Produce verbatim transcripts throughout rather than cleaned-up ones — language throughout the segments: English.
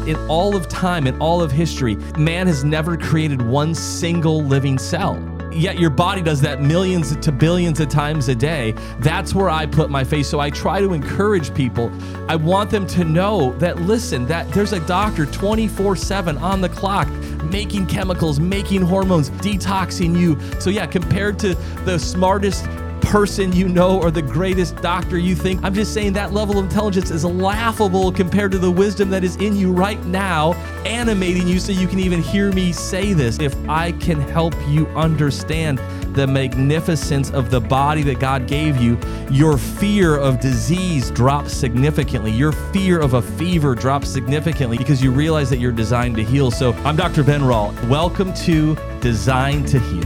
in all of time, in all of history, man has never created one single living cell. Yet your body does that millions to billions of times a day. That's where I put my faith. So I try to encourage people. I want them to know that, listen, that there's a doctor twenty-four seven on the clock, making chemicals, making hormones, detoxing you. So yeah, compared to the smartest person you know or the greatest doctor you think, I'm just saying that level of intelligence is laughable compared to the wisdom that is in you right now, animating you so you can even hear me say this. If I can help you understand the magnificence of the body that God gave you, your fear of disease drops significantly. Your fear of a fever drops significantly because you realize that you're designed to heal. So I'm Doctor Ben Rall. Welcome to Designed to Heal.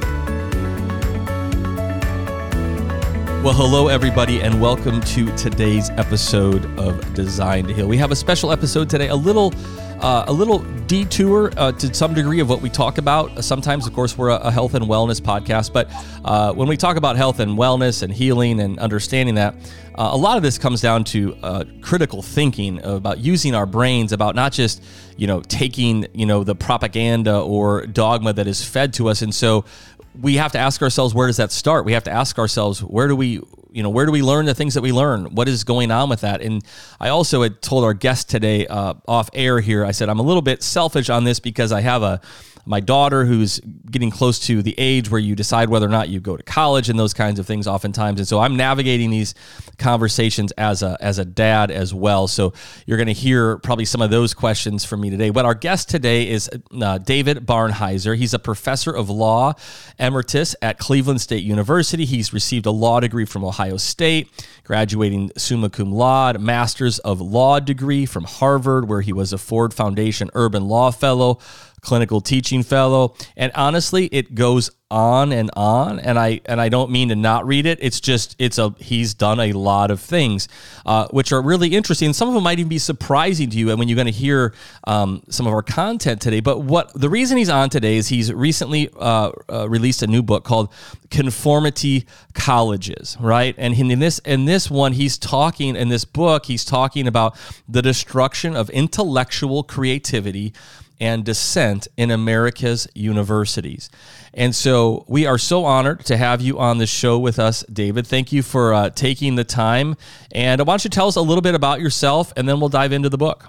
Well, hello, everybody, and welcome to today's episode of Designed to Heal. We have a special episode today, a little uh, a little detour uh, to some degree of what we talk about. Sometimes, of course, we're a health and wellness podcast, but uh, when we talk about health and wellness and healing and understanding that, uh, a lot of this comes down to uh, critical thinking about using our brains, about not just, you know, taking, you know, the propaganda or dogma that is fed to us. And so we have to ask ourselves, where does that start? We have to ask ourselves, where do we, you know, where do we learn the things that we learn? What is going on with that? And I also had told our guest today uh, off air here, I said, I'm a little bit selfish on this because I have a my daughter who's getting close to the age where you decide whether or not you go to college and those kinds of things oftentimes. And so I'm navigating these conversations as a as a dad as well. So you're going to hear probably some of those questions from me today. But our guest today is uh, David Barnhizer. He's a professor of law emeritus at Cleveland State University. He's received a law degree from Ohio State, graduating summa cum laude, master's of law degree from Harvard, where he was a Ford Foundation Urban Law Fellow, clinical teaching fellow, and honestly, it goes on and on. And I and I don't mean to not read it. It's just it's a he's done a lot of things, uh, which are really interesting. Some of them might even be surprising to you, and when you're going to hear um, some of our content today. But what the reason he's on today is he's recently uh, uh, released a new book called Conformity Colleges, right? And in this in this one, he's talking in this book, he's talking about the destruction of intellectual creativity and dissent in America's universities. And so we are so honored to have you on the show with us, David. Thank you for uh, taking the time. And why don't you tell us a little bit about yourself, and then we'll dive into the book.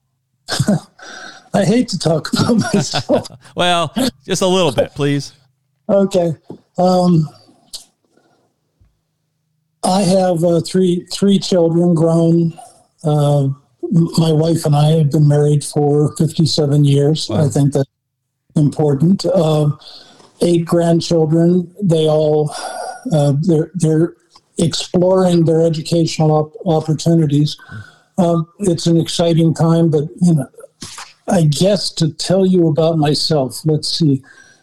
I hate to talk about myself. Well, just a little bit, please. Okay. Um, I have uh, three three children, grown. Uh, My wife and I have been married for fifty-seven years. Wow. I think that's important. Uh, eight grandchildren. They all uh, they're they're exploring their educational op- opportunities. Uh, it's an exciting time, but you know, I guess to tell you about myself. Let's see.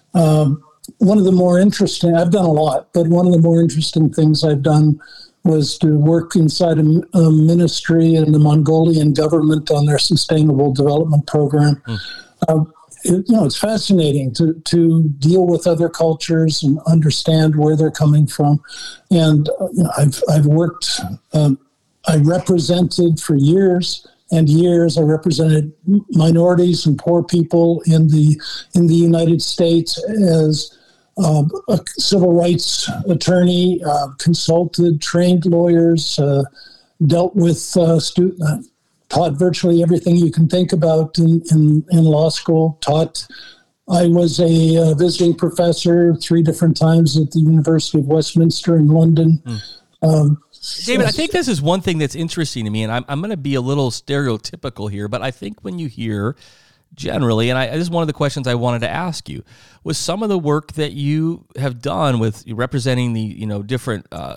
Um, one of the more interesting. I've done a lot, but one of the more interesting things I've done was to work inside a, a ministry in the Mongolian government on their sustainable development program. Mm. Uh, it, you know, it's fascinating to to deal with other cultures and understand where they're coming from. And uh, you know, I've I've worked. Um, I represented for years and years. I represented minorities and poor people in the in the United States as Uh, a civil rights attorney, uh, consulted, trained lawyers, uh, dealt with uh, student, uh, taught virtually everything you can think about in, in, in law school. Taught. I was a uh, visiting professor three different times at the University of Westminster in London. Mm. Um, David, I think this is one thing that's interesting to me, and I'm, I'm going to be a little stereotypical here, but I think when you hear generally, and I, this is one of the questions I wanted to ask you, was some of the work that you have done with representing the, you know, different, uh,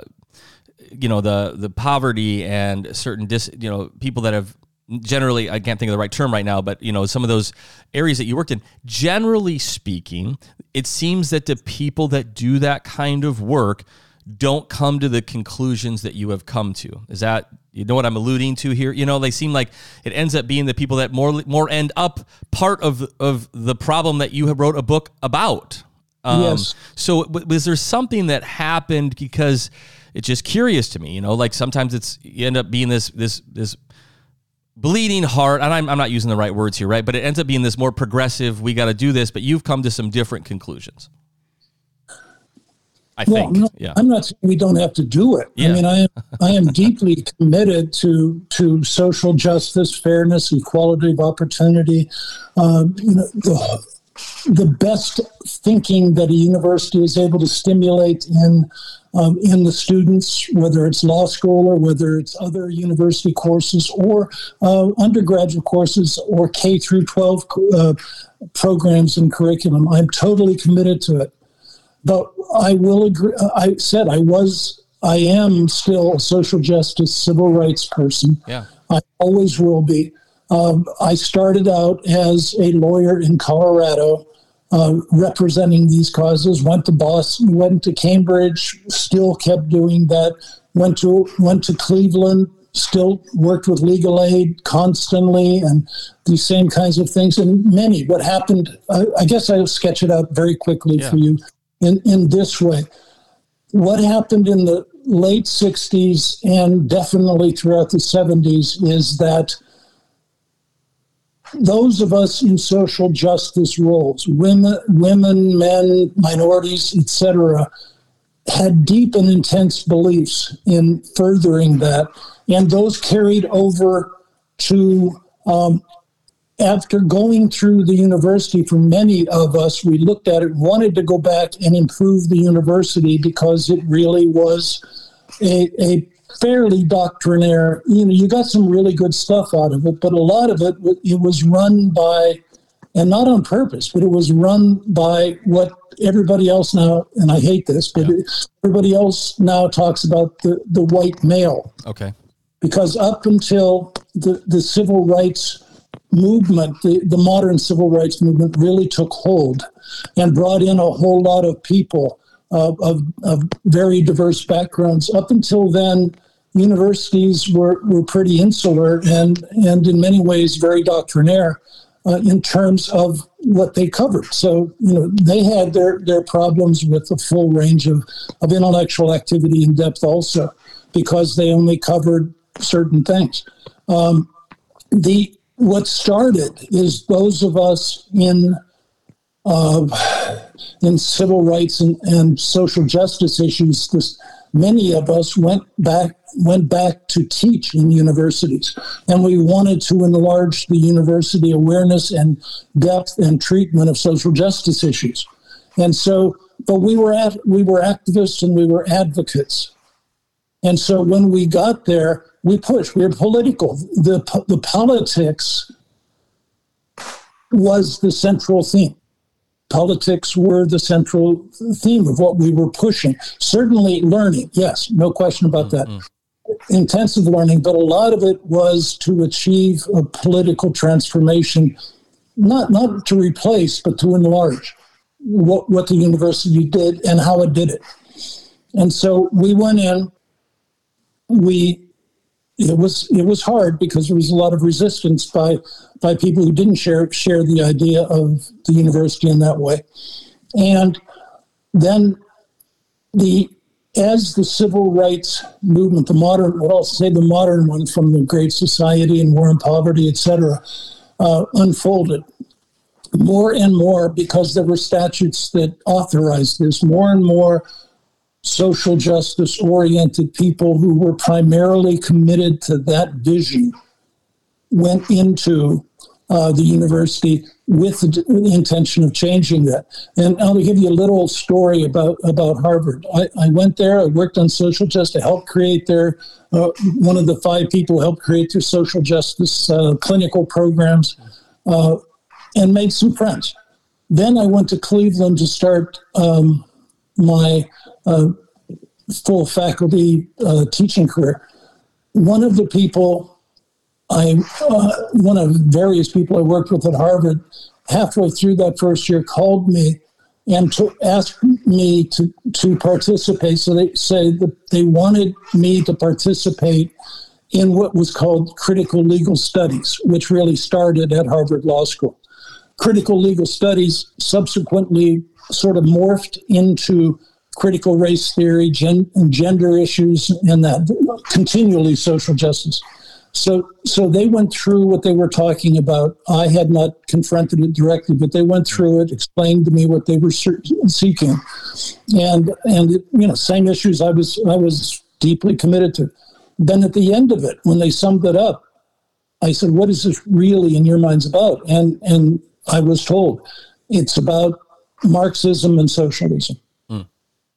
you know, the the poverty and certain, dis, you know, people that have generally, I can't think of the right term right now, but, you know, some of those areas that you worked in, generally speaking, it seems that the people that do that kind of work don't come to the conclusions that you have come to. Is that, you know what I'm alluding to here? You know, they seem like it ends up being the people that more more end up part of of the problem that you have wrote a book about. Um, yes. So was there something that happened? Because it's just curious to me, you know, like sometimes it's, you end up being this, this, this bleeding heart, and I'm, I'm not using the right words here, right? But it ends up being this more progressive, we got to do this, but you've come to some different conclusions. I well, think. No, yeah. I'm not saying we don't have to do it. Yeah. I mean, I am, I am deeply committed to to social justice, fairness, equality of opportunity. Uh, you know, the, the best thinking that a university is able to stimulate in um, in the students, whether it's law school or whether it's other university courses or uh, undergraduate courses or K through twelve uh, programs and curriculum. I'm totally committed to it. But I will agree. I said I was, I am still a social justice, civil rights person. Yeah. I always will be. Um, I started out as a lawyer in Colorado, uh, representing these causes. Went to Boston, went to Cambridge, still kept doing that. Went to went to Cleveland, still worked with legal aid constantly, and these same kinds of things. And many. What happened? I, I guess I'll sketch it out very quickly yeah. for you. In, in this way, what happened in the late sixties and definitely throughout the seventies is that those of us in social justice roles, women, women, men, minorities, et cetera, had deep and intense beliefs in furthering that, and those carried over to um, after going through the university, for many of us, we looked at it, wanted to go back and improve the university because it really was a, a fairly doctrinaire. You know, you got some really good stuff out of it, but a lot of it, it was run by, and not on purpose, but it was run by what everybody else now, and I hate this, but yeah. everybody else now talks about the, the white male. Okay. Because up until the, the civil rights movement, the, the modern civil rights movement really took hold and brought in a whole lot of people uh, of, of very diverse backgrounds. Up until then, universities were, were pretty insular and, and in many ways very doctrinaire uh, in terms of what they covered. So, you know, they had their, their problems with the full range of, of intellectual activity and depth also, because they only covered certain things. Um, the What started is those of us in uh, in civil rights and, and social justice issues. This, many of us went back went back to teach in universities, and we wanted to enlarge the university awareness and depth and treatment of social justice issues. And so, but we were at we were activists and we were advocates. And so when we got there, we pushed. We were political. The the politics was the central theme. Politics were the central theme of what we were pushing. Certainly learning, yes, no question about mm-hmm. that. Intensive learning, but a lot of it was to achieve a political transformation, not not to replace, but to enlarge what, what the university did and how it did it. And so we went in, we It was it was hard because there was a lot of resistance by by people who didn't share share the idea of the university in that way, and then the as the civil rights movement, the modern, well, I'll say the modern one from the Great Society and War on Poverty, et cetera, uh, unfolded more and more because there were statutes that authorized this. More and more social justice oriented people who were primarily committed to that vision went into uh, the university with the, with the intention of changing that. And I'll give you a little story about, about Harvard. I, I went there, I worked on social justice, I helped create their, uh, one of the five people helped create their social justice uh, clinical programs uh, and made some friends. Then I went to Cleveland to start um, my uh, full faculty uh, teaching career. One of the people I, uh, one of various people I worked with at Harvard, halfway through that first year, called me and to ask me to, to participate. So they say that they wanted me to participate in what was called critical legal studies, which really started at Harvard Law School. Critical legal studies subsequently sort of morphed into critical race theory, gen- gender issues, and that continually social justice. So, so they went through what they were talking about. I had not confronted it directly, but they went through it, explained to me what they were seeking, and and you know, same issues I was I was deeply committed to. Then at the end of it, when they summed it up, I said, "What is this really in your minds about?" And and I was told it's about Marxism and socialism. Mm.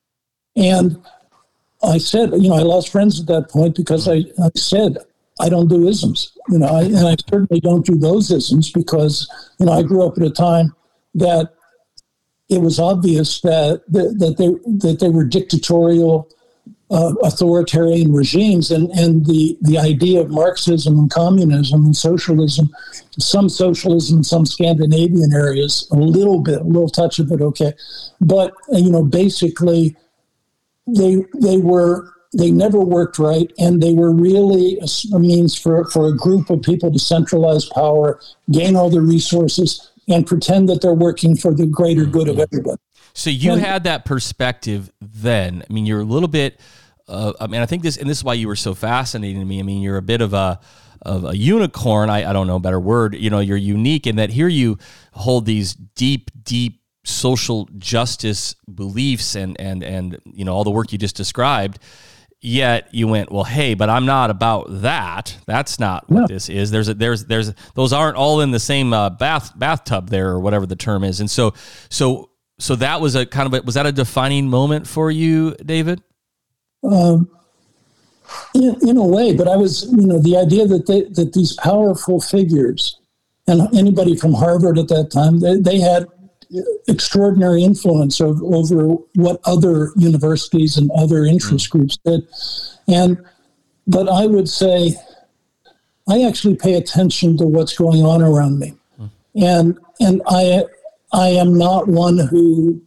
And I said, you know, I lost friends at that point because I, I said, I don't do isms, you know, I, and I certainly don't do those isms because, you know, I grew up at a time that it was obvious that that, that they that they were dictatorial, uh, authoritarian regimes, and and the the idea of Marxism and communism and socialism, some socialism, some Scandinavian areas, a little bit, a little touch of it, okay, but you know, basically, they they were. They never worked right, and they were really a, a means for, for a group of people to centralize power, gain all the resources, and pretend that they're working for the greater good of everybody. So you and, had that perspective then. I mean, you're a little bit, uh, I mean, I think this, and this is why you were so fascinating to me. I mean, you're a bit of a of a unicorn. I, I don't know a better word. You know, you're unique in that here you hold these deep, deep social justice beliefs and, and, and you know, all the work you just described. Yet you went, well, hey, but I'm not about that. That's not what yeah. this is. There's a, there's, there's, those aren't all in the same uh, bath bathtub there, or whatever the term is. And so, so, so that was a kind of a, was that a defining moment for you, David? Um, in, in a way, but I was, you know, the idea that they, that these powerful figures, and anybody from Harvard at that time, they, they had extraordinary influence over, over what other universities and other interest groups did. And, but I would say, I actually pay attention to what's going on around me. Mm. And, and I, I am not one who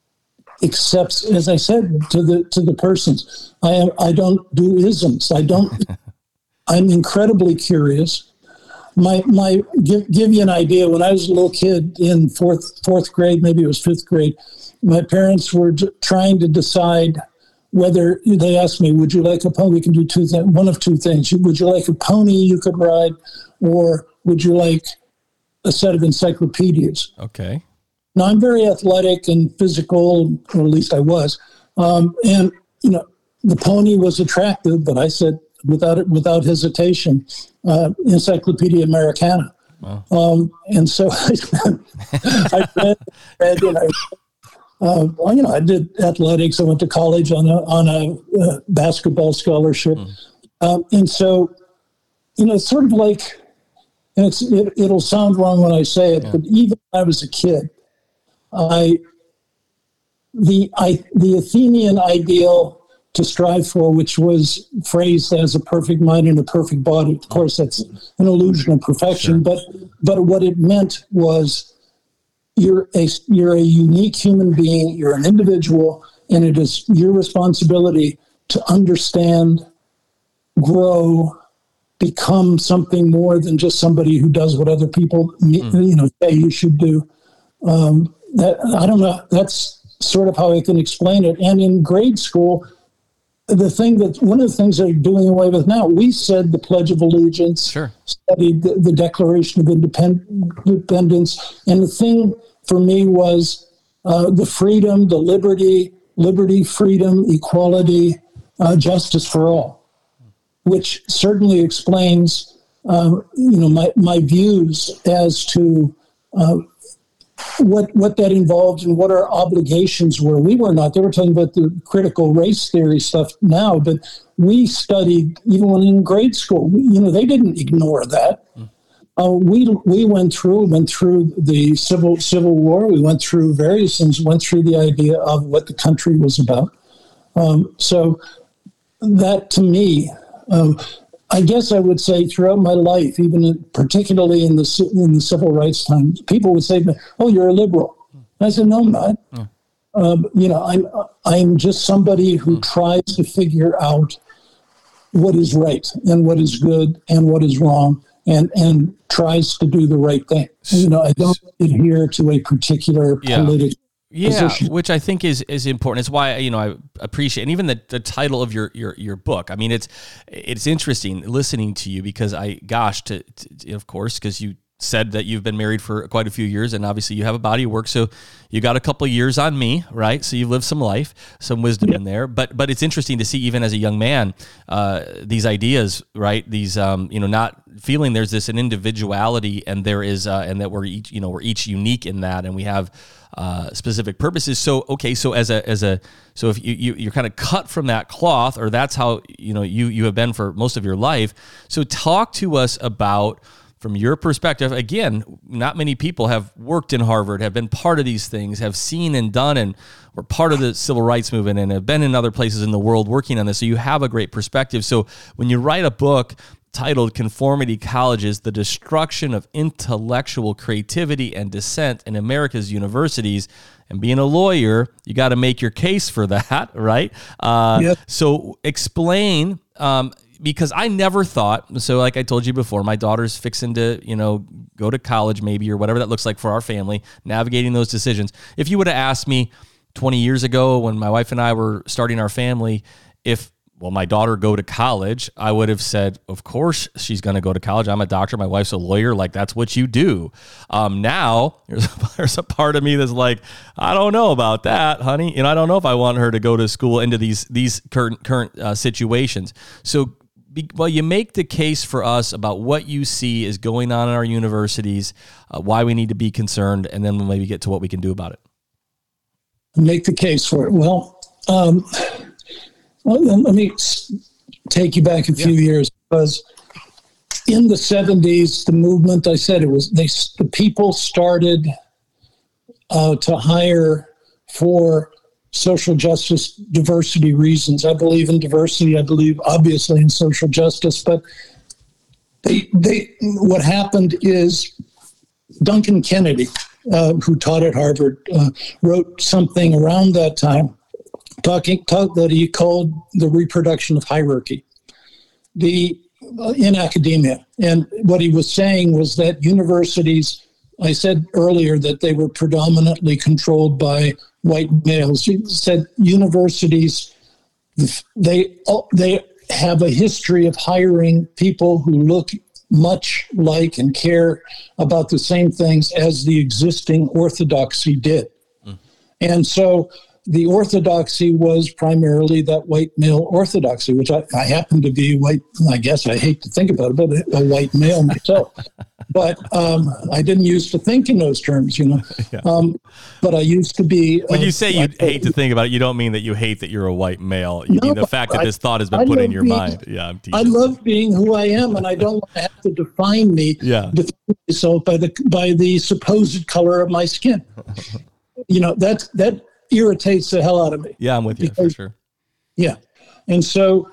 accepts, as I said, to the, to the persons. I am, I don't do isms. I don't, I'm incredibly curious. My my give give you an idea. When I was a little kid in fourth fourth grade, maybe it was fifth grade, my parents were d- trying to decide whether they asked me, "Would you like a pony?" We can do two things. One of two things. Would you like a pony you could ride, or would you like a set of encyclopedias? Okay. Now I'm very athletic and physical, or at least I was, um, and you know the pony was attractive, but I said, without it, without hesitation, uh, Encyclopedia Americana. Wow. Um, and so I, I read, read and I, uh, well, you know, I did athletics. I went to college on a on a uh, basketball scholarship, mm. um, and so, you know, it's sort of like, and it's it, it'll sound wrong when I say it, yeah. but even when I was a kid, I the I the Athenian ideal to strive for, which was phrased as a perfect mind and a perfect body. Of course, that's an illusion of perfection, sure. but but what it meant was you're a you're a unique human being, you're an individual, and it is your responsibility to understand, grow, become something more than just somebody who does what other people mm. you know say you should do. Um, that I don't know. That's sort of how I can explain it. And in grade school, the thing that one of the things they're doing away with now, we said the Pledge of Allegiance, sure. studied the, the Declaration of Independ- Independence, and the thing for me was uh, the freedom, the liberty, liberty, freedom, equality, uh, justice for all, which certainly explains, uh, you know, my my views as to uh, what what that involved and what our obligations were. We were not. They were talking about the critical race theory stuff now, but we studied even when in grade school. You know, they didn't ignore that. Mm. Uh, we we went through went through the civil civil war. We went through various things. Went through the idea of what the country was about. Um, so that to me. Um, I guess I would say throughout my life, even in, particularly in the in the civil rights time, people would say, "Oh, you're a liberal." And I said, "No, I'm not. Yeah. Um, you know, I'm I'm just somebody who mm. tries to figure out what is right and what is good and what is wrong, and and tries to do the right thing. You know, I don't adhere to a particular yeah. political Yeah, position. which I think is is important. It's why, you know, I appreciate, and even the, the title of your, your your book. I mean, it's it's interesting listening to you because I, gosh, to, to of course, because you said that you've been married for quite a few years, and obviously you have a body of work, so you got a couple of years on me, right? So you've lived some life, some wisdom yeah. in there. But but it's interesting to see, even as a young man, uh, these ideas, right? These um, you know, not feeling there's this an individuality, and there is uh, and that we're each, you know, we're each unique in that, and we have uh, specific purposes. So okay, so as a as a so if you, you you're kind of cut from that cloth, or that's how, you know, you you have been for most of your life. So talk to us about, from your perspective, again, not many people have worked in Harvard, have been part of these things, have seen and done, and were part of the civil rights movement, and have been in other places in the world working on this. So you have a great perspective. So when you write a book titled Conformity Colleges, The Destruction of Intellectual Creativity and Dissent in America's Universities, and being a lawyer, you got to make your case for that, right? Uh, yep. So explain, um, because I never thought, so like I told you before, my daughter's fixing to, you know, go to college maybe, or whatever that looks like for our family, navigating those decisions. If you would have asked me twenty years ago when my wife and I were starting our family, if, well, my daughter go to college, I would have said, of course she's going to go to college. I'm a doctor. My wife's a lawyer. Like, that's what you do. Um, now there's a, there's a part of me that's like, I don't know about that, honey. And I don't know if I want her to go to school into these, these current, current uh, situations. So, well, you make the case for us about what you see is going on in our universities, uh, why we need to be concerned, and then we'll maybe get to what we can do about it. Make the case for it. Well, um, well let me take you back a few yeah. years, because in the seventies, the movement, I said it was, they, the people started uh, to hire for social justice, diversity reasons. I believe in diversity. I believe obviously in social justice, but they, they, what happened is Duncan Kennedy, uh, who taught at Harvard, uh, wrote something around that time talking, talk, that he called the reproduction of hierarchy the uh, in academia. And what he was saying was that universities, I said earlier that they were predominantly controlled by white males. He said universities, they they have a history of hiring people who look much like and care about the same things as the existing orthodoxy did. Mm. And so the orthodoxy was primarily that white male orthodoxy, which I, I happen to be white. I guess I hate to think about it, but a white male myself. But um, I didn't used to think in those terms, you know. Yeah. Um, but I used to be. When uh, you say you I, hate to think about it, you don't mean that you hate that you're a white male. You no, mean the fact that I, this thought has been I put in your being, mind. Yeah, I'm teasing. I love being who I am, and I don't want to have to define me. Yeah. Define myself by the by the supposed color of my skin. You know, that that irritates the hell out of me. Yeah, I'm with you because, for sure. Yeah, and so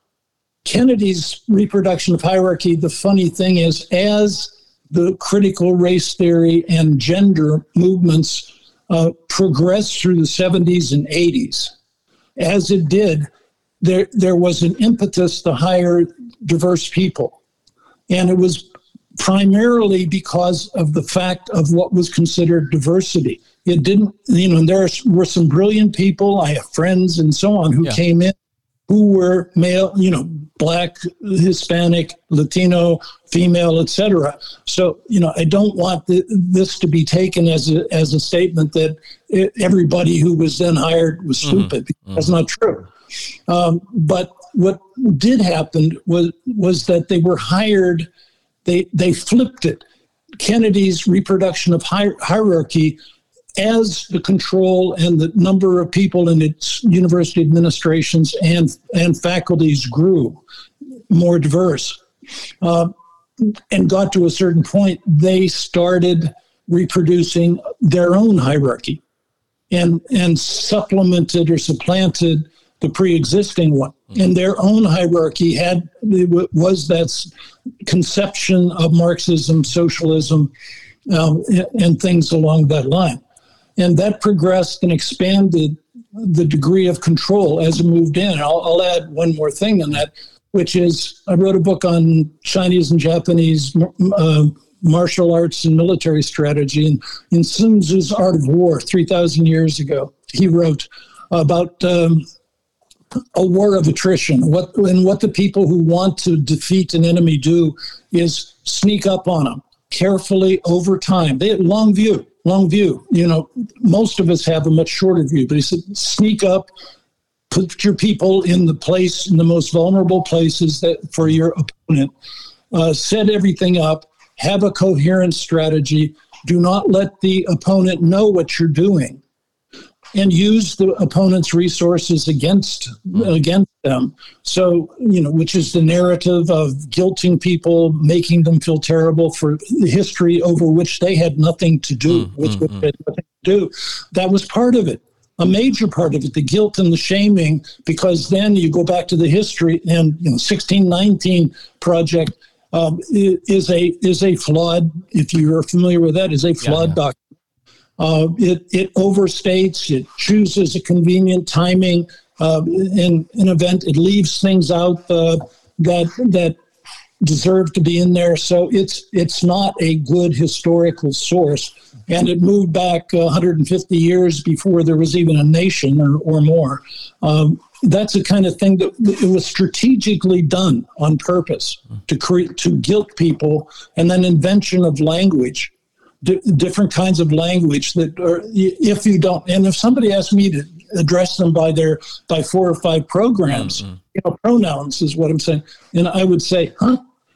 Kennedy's reproduction of hierarchy. The funny thing is, as the critical race theory and gender movements uh, progressed through the seventies and eighties, as it did, there there was an impetus to hire diverse people. And it was primarily because of the fact of what was considered diversity. It didn't, you know, there were some brilliant people, I have friends and so on, who yeah. came in, who were male, you know, Black, Hispanic, Latino, female, et cetera. So, you know, I don't want the, this to be taken as a, as a statement that it, everybody who was then hired was stupid. Mm-hmm. That's not true. Um, but what did happen was was that they were hired, they they flipped it. Kennedy's reproduction of hier- hierarchy as the control and the number of people in its university administrations and, and faculties grew more diverse uh, and got to a certain point, they started reproducing their own hierarchy and, and supplemented or supplanted the pre-existing one. Mm-hmm. And their own hierarchy had was that conception of Marxism, socialism, um, and, and things along that line. And that progressed and expanded the degree of control as it moved in. I'll, I'll add one more thing on that, which is I wrote a book on Chinese and Japanese uh, martial arts and military strategy. And in Sun Tzu's Art of War, three thousand years ago, he wrote about um, a war of attrition. What and what the people who want to defeat an enemy do is sneak up on them carefully over time. They had long view, long view. You know, most of us have a much shorter view, but he said, sneak up, put your people in the place, in the most vulnerable places that for your opponent, uh, set everything up, have a coherent strategy. Do not let the opponent know what you're doing, and use the opponent's resources against against them. So, you know, which is the narrative of guilting people, making them feel terrible for the history over which they had nothing to do, mm, with mm, which mm. they had nothing to do. That was part of it, a major part of it, the guilt and the shaming, because then you go back to the history, and, you know, sixteen nineteen Project um, is a is a flawed, if you're familiar with that, is a flawed yeah, yeah. document. Uh, it, it overstates, it chooses a convenient timing uh, in an event. It leaves things out uh, that that deserve to be in there. So it's it's not a good historical source. And it moved back one hundred fifty years before there was even a nation or, or more. Um, that's the kind of thing that it was strategically done on purpose to create, to guilt people, and then invention of language. D- different kinds of language that are, if you don't, and if somebody asked me to address them by their, by four or five programs, mm-hmm. you know, pronouns is what I'm saying. And I would say, huh?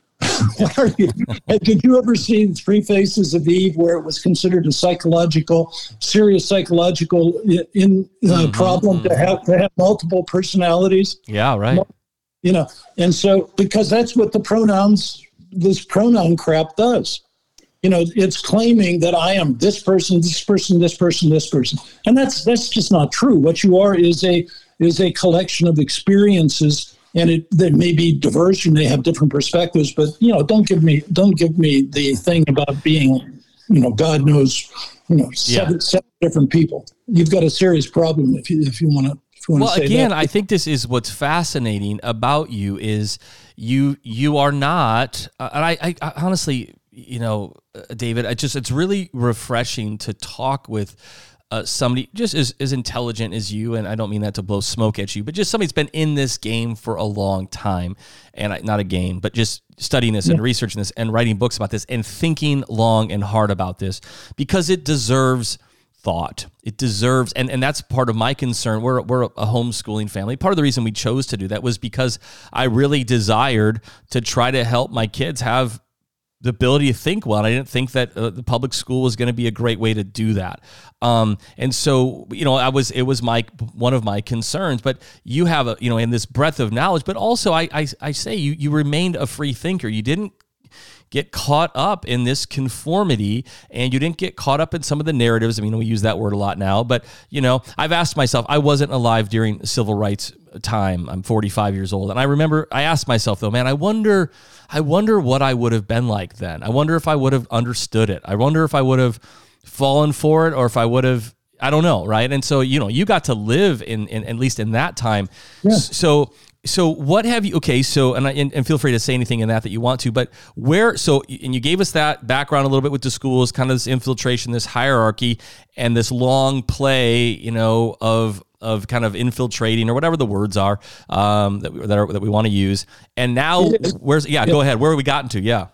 What are you? Did you ever see Three Faces of Eve, where it was considered a psychological, serious psychological in uh, mm-hmm. problem to have, to have multiple personalities? Yeah. Right. You know, and so, because that's what the pronouns, this pronoun crap does. You know, it's claiming that I am this person, this person, this person, this person, and that's that's just not true. What you are is a is a collection of experiences, and it they may be diverse. You may have different perspectives, but you know, don't give me don't give me the thing about being, you know, God knows, you know, seven, yeah. seven different people. You've got a serious problem if you if you want to. Well, again, that. I think this is what's fascinating about you is you you are not, uh, and I, I, I honestly. You know, uh, David, I just, it's really refreshing to talk with uh, somebody just as, as intelligent as you. And I don't mean that to blow smoke at you, but just somebody that's been in this game for a long time, and I, not a game, but just studying this yeah. and researching this and writing books about this and thinking long and hard about this, because it deserves thought. It deserves, and, and that's part of my concern. We're, we're a homeschooling family. Part of the reason we chose to do that was because I really desired to try to help my kids have the ability to think well. And I didn't think that uh, the public school was going to be a great way to do that. Um, and so, you know, I was, it was my, one of my concerns, but you have a, you know, in this breadth of knowledge, but also I, I, I say you, you remained a free thinker. You didn't get caught up in this conformity, and you didn't get caught up in some of the narratives. I mean, we use that word a lot now, but you know, I've asked myself, I wasn't alive during civil rights time. I'm forty-five years old. And I remember I asked myself though, man, I wonder, I wonder what I would have been like then. I wonder if I would have understood it. I wonder if I would have fallen for it, or if I would have, I don't know. Right. And so, you know, you got to live in, in at least in that time. Yeah. So, so what have you, okay. So, and, I, and and feel free to say anything in that that you want to, but where, so, and you gave us that background a little bit with the schools, kind of this infiltration, this hierarchy, and this long play, you know, of, of kind of infiltrating, or whatever the words are, um, that we, that, are, that we want to use. And now where's, yeah, yeah, go ahead. Where have we gotten to? Yeah.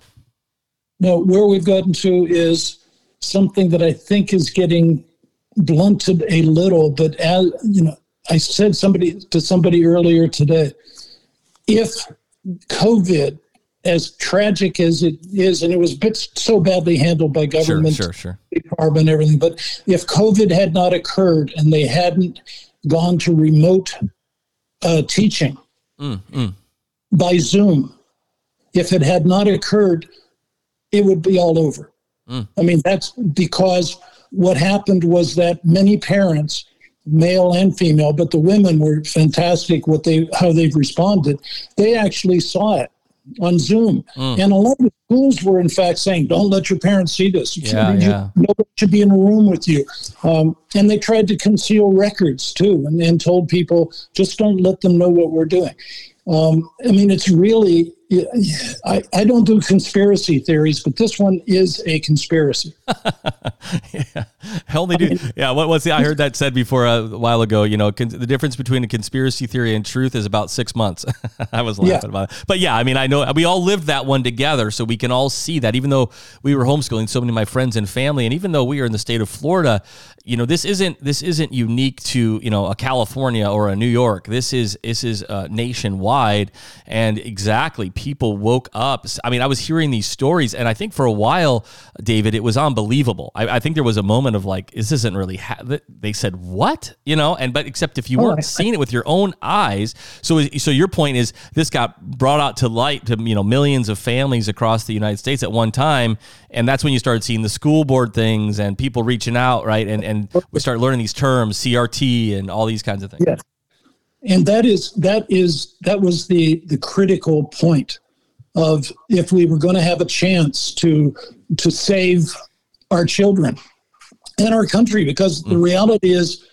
No, where we've gotten to is something that I think is getting blunted a little, but as you know, I said somebody to somebody earlier today, if COVID, as tragic as it is, and it was bit so badly handled by government, sure, sure, sure. department, and everything, but if COVID had not occurred and they hadn't gone to remote uh, teaching mm, mm. by Zoom, if it had not occurred, it would be all over. Mm. I mean, that's because what happened was that many parents, male and female, but the women were fantastic what they how they've responded. They actually saw it on Zoom. Mm. And a lot of schools were in fact saying, don't let your parents see this. You yeah, should, yeah. You, nobody should be in a room with you. Um, and they tried to conceal records too, and, and told people, just don't let them know what we're doing. Um, I mean, it's really, Yeah, I, I don't do conspiracy theories, but this one is a conspiracy. yeah, only do. Yeah, what was the? I heard that said before a while ago. You know, con, the difference between a conspiracy theory and truth is about six months. I was laughing yeah. about it, but yeah, I mean, I know we all lived that one together, so we can all see that. Even though we were homeschooling, so many of my friends and family, and even though we are in the state of Florida, you know, this isn't this isn't unique to you know a California or a New York. This is this is uh, nationwide, and exactly. People woke up. I mean, I was hearing these stories, and I think for a while, David, it was unbelievable. I, I think there was a moment of like, this isn't really. Ha-. They said what, you know, and but except if you weren't oh, seeing it with your own eyes. So, so your point is this got brought out to light to you know millions of families across the United States at one time, and that's when you started seeing the school board things and people reaching out, right? And and we started learning these terms, C R T, and all these kinds of things. Yes. And that is that is that was the the critical point of if we were going to have a chance to to save our children and our country, because mm. the reality is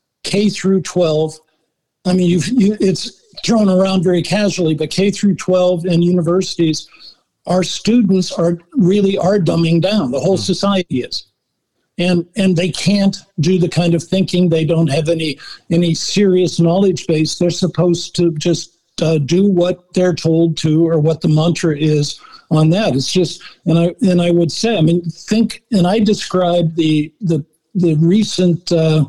K through twelve. I mean, you've, you it's thrown around very casually, but K through twelve and universities, our students are really are dumbing down. The whole mm. society is. And and they can't do the kind of thinking. They don't have any any serious knowledge base. They're supposed to just uh, do what they're told to, or what the mantra is on that. It's just, and I and I would say, I mean, think. And I described the the the recent uh,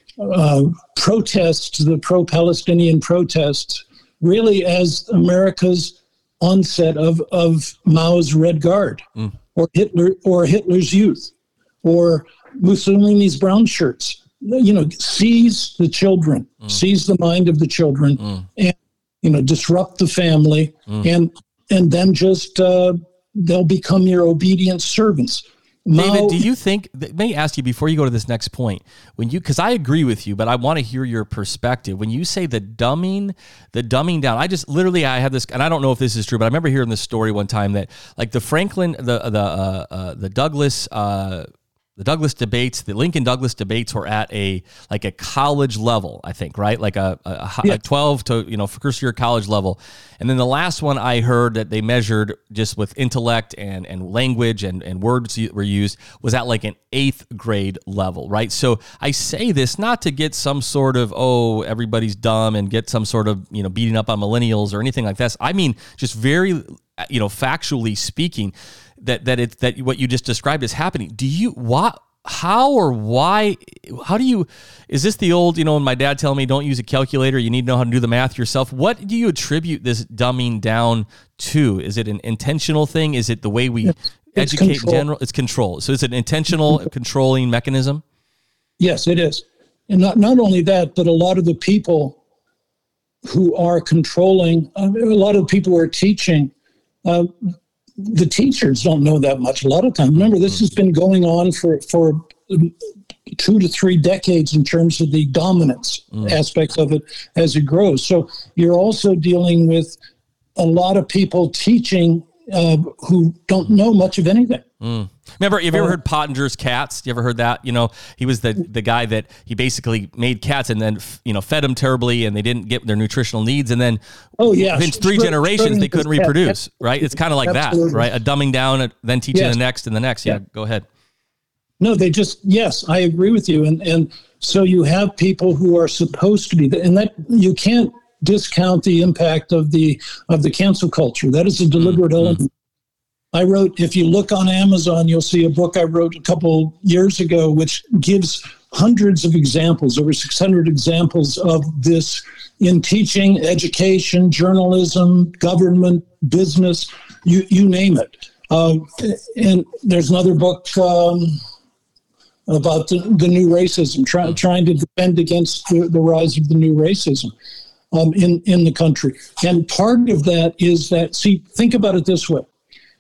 uh, protests, the pro-Palestinian protests, really as America's onset of of Mao's Red Guard, mm. or Hitler or Hitler's Youth, or Mussolini's brown shirts. You know, seize the children, mm. seize the mind of the children, mm. and you know, disrupt the family, mm. and and then just uh, they'll become your obedient servants. David, Mao, do you think? Let me ask you before you go to this next point. When you, because I agree with you, but I want to hear your perspective. When you say the dumbing, the dumbing down, I just literally I had this, and I don't know if this is true, but I remember hearing this story one time that like the Franklin, the the uh, uh, the Douglas. Uh, The Douglas debates, the Lincoln Douglas debates were at a like a college level, I think, right? Like a, a, yeah. a twelve to, you know, first year college level. And then the last one I heard that they measured just with intellect and, and language and, and words were used was at like an eighth grade level, right? So I say this not to get some sort of, oh, everybody's dumb and get some sort of, you know, beating up on millennials or anything like that. I mean, just very, you know, factually speaking, that that it that what you just described is happening. Do you what how or why how do you is this the old, you know, when my dad telling me don't use a calculator, you need to know how to do the math yourself? What do you attribute this dumbing down to? Is it an intentional thing? Is it the way we it's educate control. In general? It's control. So it's an intentional controlling mechanism? Yes, it is. And not not only that, but a lot of the people who are controlling, uh, a lot of people who are teaching, uh, the teachers don't know that much a lot of time. Remember, this has been going on for, for two to three decades in terms of the dominance mm. aspect of it as it grows. So you're also dealing with a lot of people teaching uh, who don't know much of anything. Mm. Remember, have you ever heard Pottinger's Cats? You ever heard that? You know, he was the the guy that he basically made cats and then, you know, fed them terribly and they didn't get their nutritional needs. And then oh, yeah. within three Sp- generations, they couldn't reproduce, cat. right? It's kind of like Absolutely. that, right? A dumbing down, then teaching yes. the next and the next. Yeah, yeah, go ahead. No, they just, yes, I agree with you. And and so you have people who are supposed to be, and that you can't discount the impact of the of the cancel culture. That is a deliberate mm-hmm. element. I wrote, if you look on Amazon, you'll see a book I wrote a couple years ago, which gives hundreds of examples, over six hundred examples of this in teaching, education, journalism, government, business, you, you name it. Uh, and there's another book um, about the, the new racism, try, trying to defend against the, the rise of the new racism um, in, in the country. And part of that is that, see, think about it this way.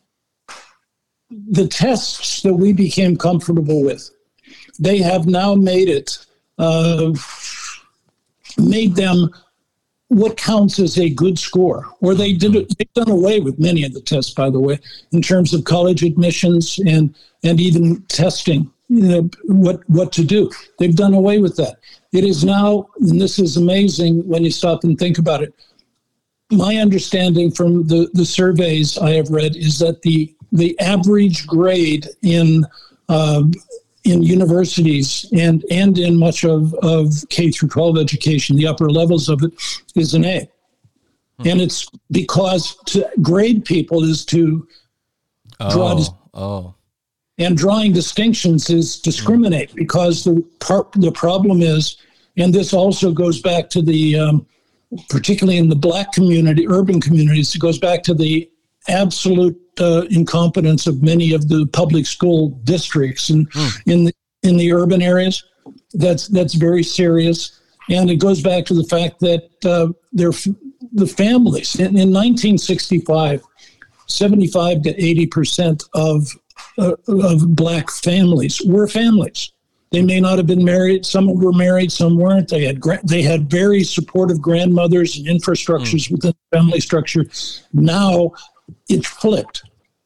The tests that we became comfortable with, they have now made it, uh, made them what counts as a good score. Or they did it, they've done away with many of the tests, by the way, in terms of college admissions and and even testing, you know, what what to do. They've done away with that. It is now, and this is amazing when you stop and think about it, my understanding from the, the surveys I have read is that the the average grade in uh, in universities and and in much of, of K through twelve education, the upper levels of it, is an A. Hmm. And it's because to grade people is to draw oh, dis- oh. and drawing distinctions is discriminate, hmm. because the part the problem is, and this also goes back to the um, particularly in the Black community, urban communities, it goes back to the absolute uh, incompetence of many of the public school districts and mm. in the in the urban areas. That's that's very serious, and it goes back to the fact that uh, they're the families in, in nineteen sixty-five, seventy-five to eighty percent of uh, of Black families were families. They may not have been married. Some were married, some weren't. They had gra- they had very supportive grandmothers and infrastructures mm. within the family structure. Now it's flipped.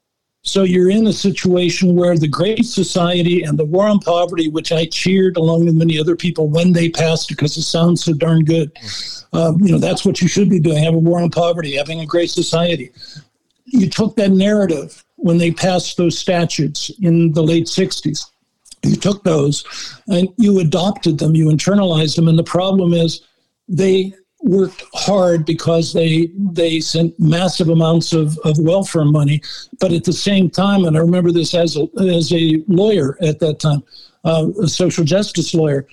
So you're in a situation where the Great Society and the War on Poverty, which I cheered along with many other people when they passed because it sounds so darn good. Um, you know, that's what you should be doing, have a war on poverty, having a Great Society. You took that narrative when they passed those statutes in the late sixties. You took those and you adopted them, you internalized them. And the problem is they worked hard because they they sent massive amounts of, of welfare money. But at the same time, and I remember this as a, as a lawyer at that time, uh, a social justice lawyer,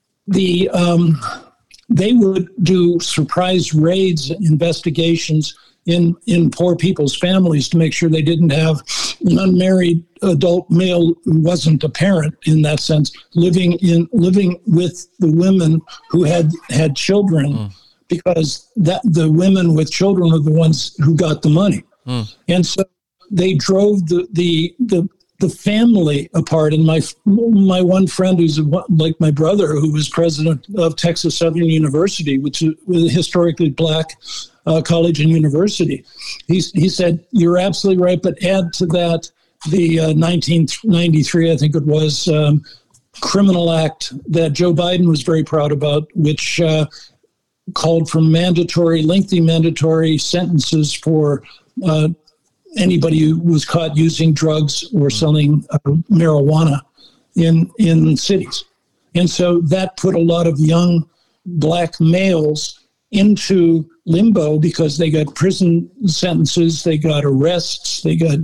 the um, they would do surprise raids, investigations in in poor people's families to make sure they didn't have an unmarried adult male who wasn't a parent in that sense living in living with the women who had had children, mm. because that the women with children were the ones who got the money. Mm. And so they drove the the the the family apart. And my my one friend who's like my brother, who was president of Texas Southern University, which is a historically Black uh, college and university, he, he said, you're absolutely right, but add to that the uh, nineteen ninety-three, I think it was, um, criminal act that Joe Biden was very proud about, which uh, called for mandatory, lengthy mandatory sentences for uh, anybody who was caught using drugs or selling uh, marijuana in in cities. And so that put a lot of young Black males into limbo because they got prison sentences, they got arrests, they got,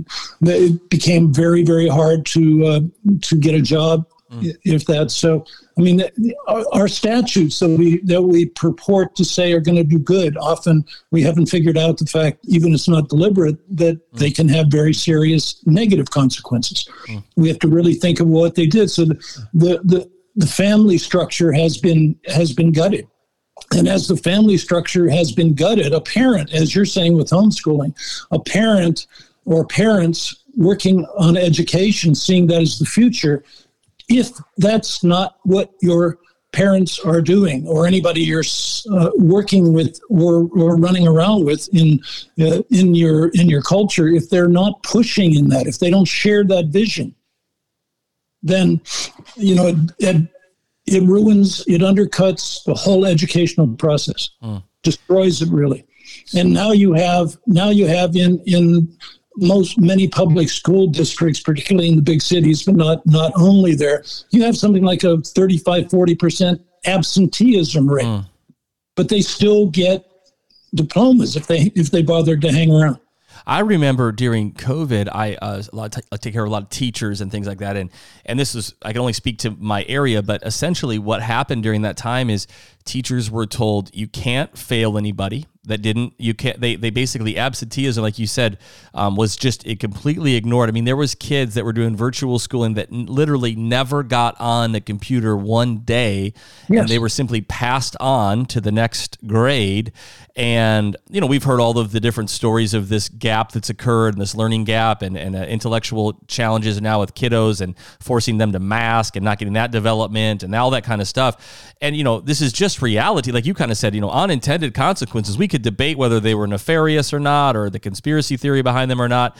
it became very, very hard to uh, to get a job, mm. if that's so. I mean, our, our statutes that we that we purport to say are going to do good, often we haven't figured out the fact, even it's not deliberate, that mm. they can have very serious negative consequences. Mm. We have to really think of what they did. So the the the, the family structure has been has been gutted. And as the family structure has been gutted, a parent, as you're saying with homeschooling, a parent or parents working on education, seeing that as the future, if that's not what your parents are doing or anybody you're uh, working with or, or running around with in uh, in your in your culture, if they're not pushing in that, if they don't share that vision, then, you know, it, it, it ruins, it undercuts the whole educational process, mm. destroys it really. And now you have now you have in in most many public school districts, particularly in the big cities, but not not only there, you have something like a thirty-five, forty percent absenteeism rate. Mm. But they still get diplomas if they if they bothered to hang around. I remember during COVID, I uh, a lot of t- I take care of a lot of teachers and things like that, and and this is, I can only speak to my area, but essentially what happened during that time is teachers were told you can't fail anybody that didn't, you can't, they they basically, absenteeism, like you said, um, was just it completely ignored. I mean, there was kids that were doing virtual schooling that n- literally never got on the computer one day, yes. and they were simply passed on to the next grade. And, you know, we've heard all of the different stories of this gap that's occurred and this learning gap and, and uh, intellectual challenges now with kiddos and forcing them to mask and not getting that development and all that kind of stuff. And, you know, this is just reality. Like you kind of said, you know, unintended consequences. We could debate whether they were nefarious or not, or the conspiracy theory behind them or not.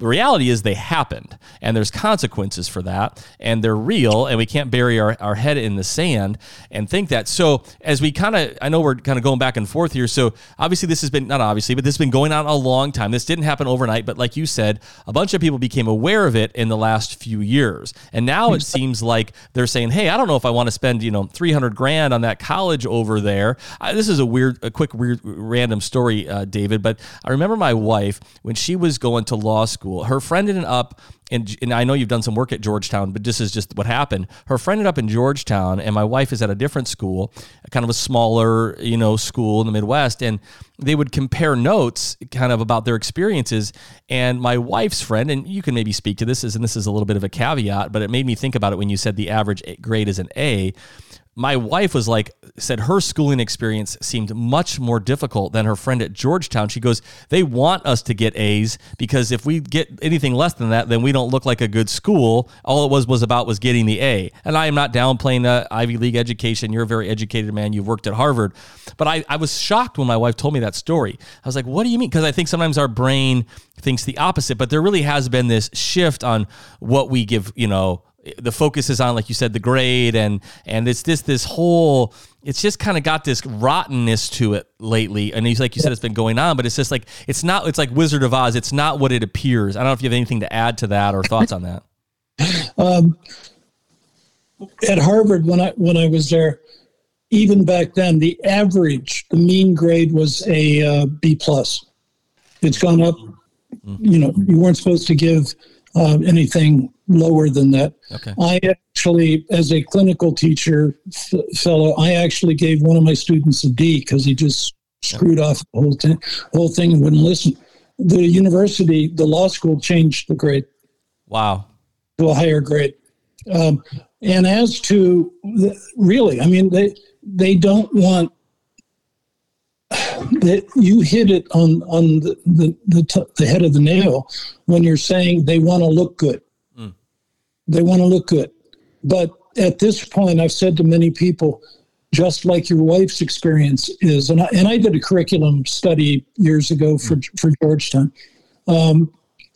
The reality is they happened, and there's consequences for that, and they're real, and we can't bury our, our head in the sand and think that. So as we kind of, I know we're kind of going back and forth here. So obviously this has been, not obviously, but this has been going on a long time. This didn't happen overnight, but like you said, a bunch of people became aware of it in the last few years. And now it seems like they're saying, hey, I don't know if I want to spend, you know, three hundred grand on that college over there. I, this is a weird, a quick, weird, random story, uh, David, but I remember my wife, when she was going to law school, her friend ended up, and, and I know you've done some work at Georgetown, but this is just what happened. Her friend ended up in Georgetown, and my wife is at a different school, kind of a smaller, you know, school in the Midwest, and they would compare notes kind of about their experiences. And my wife's friend, and you can maybe speak to this, and this is a little bit of a caveat, but it made me think about it when you said the average grade is an A. My wife was like, said her schooling experience seemed much more difficult than her friend at Georgetown. She goes, they want us to get A's because if we get anything less than that, then we don't look like a good school. All it was was about was getting the A. And I am not downplaying uh, Ivy League education. You're a very educated man. You've worked at Harvard. But I, I was shocked when my wife told me that story. I was like, what do you mean? Because I think sometimes our brain thinks the opposite, but there really has been this shift on what we give, you know, the focus is on, like you said, the grade, and and it's this this whole, it's just kind of got this rottenness to it lately. And he's like you said, it's been going on, but it's just like, it's not, it's like Wizard of Oz. It's not what it appears. I don't know if you have anything to add to that or thoughts on that. Um, at Harvard, when I when I was there, even back then, the average, the mean grade was a uh, B plus. It's gone up. Mm-hmm. You know, you weren't supposed to give uh, anything lower than that. Okay. I actually, as a clinical teacher f- fellow, I actually gave one of my students a D because he just screwed off the whole thing, whole thing and wouldn't listen. The university, the law school, changed the grade. Wow. To a higher grade. Um, and as to the, really, I mean, they they don't want that. You hit it on on the the the, t- the head of the nail when you're saying they want to look good. Mm. They want to look good, but at this point, I've said to many people, just like your wife's experience is, and I, and I did a curriculum study years ago for mm. for Georgetown, um,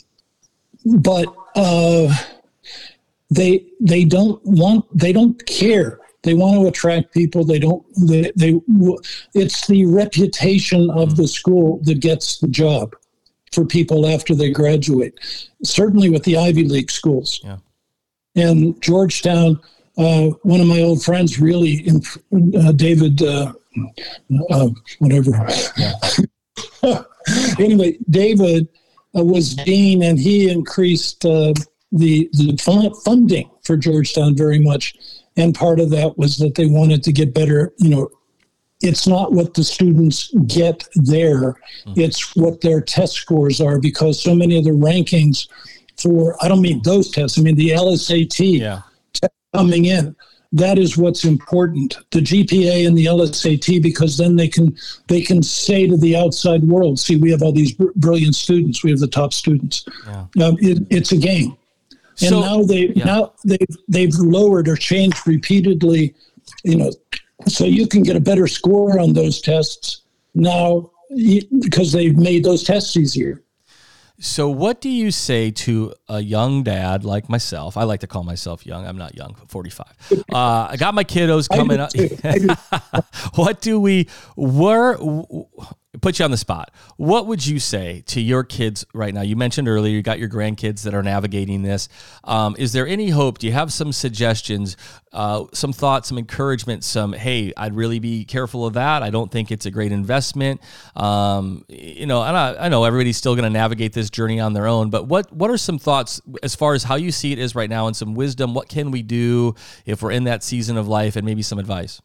but. Uh, They they don't want they don't care. They want to attract people. They don't. They, they it's the reputation of the school that gets the job for people after they graduate. Certainly with the Ivy League schools. Yeah. And Georgetown, uh, one of my old friends, really, uh, David, uh, uh, whatever. Yeah. Anyway, David uh, was dean, and he increased. Uh, the the funding for Georgetown very much. And part of that was that they wanted to get better, you know, it's not what the students get there, mm-hmm. it's what their test scores are, because so many of the rankings for, I don't mean those tests, I mean the L S A T yeah. test coming in, that is what's important, the G P A and the L S A T, because then they can they can say to the outside world, see, we have all these br- brilliant students, we have the top students. Yeah. Um, it, it's a game. And so, now they yeah. now they've they've lowered or changed repeatedly, you know, so you can get a better score on those tests now because they've made those tests easier. So what do you say to a young dad like myself? I like to call myself young. I'm not young, forty-five. Uh, I got my kiddos coming up. What do we, where, put you on the spot. What would you say to your kids right now? You mentioned earlier you got your grandkids that are navigating this. Um, is there any hope? Do you have some suggestions, uh, some thoughts, some encouragement, some, hey, I'd really be careful of that. I don't think it's a great investment. Um, you know, and I, I know everybody's still going to navigate this journey on their own, but what, what are some thoughts as far as how you see it is right now and some wisdom? What can we do if we're in that season of life, and maybe some advice?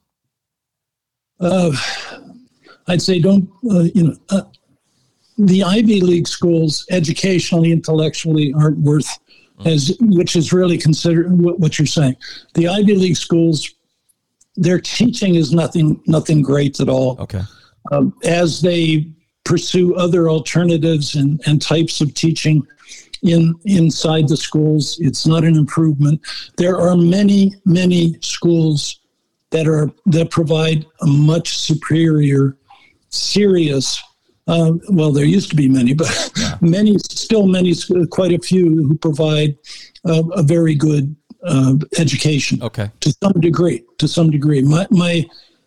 Uh, I'd say don't, uh, you know, uh, the Ivy League schools educationally, intellectually aren't worth as, which is really considered what, what you're saying. The Ivy League schools, their teaching is nothing, nothing great at all. Okay. Um, as they pursue other alternatives and, and types of teaching in inside the schools, it's not an improvement. There are many, many schools that are that provide a much superior, serious Uh, well, there used to be many, but yeah. many, still many, quite a few who provide uh, a very good uh, education. Okay. To some degree, to some degree. My my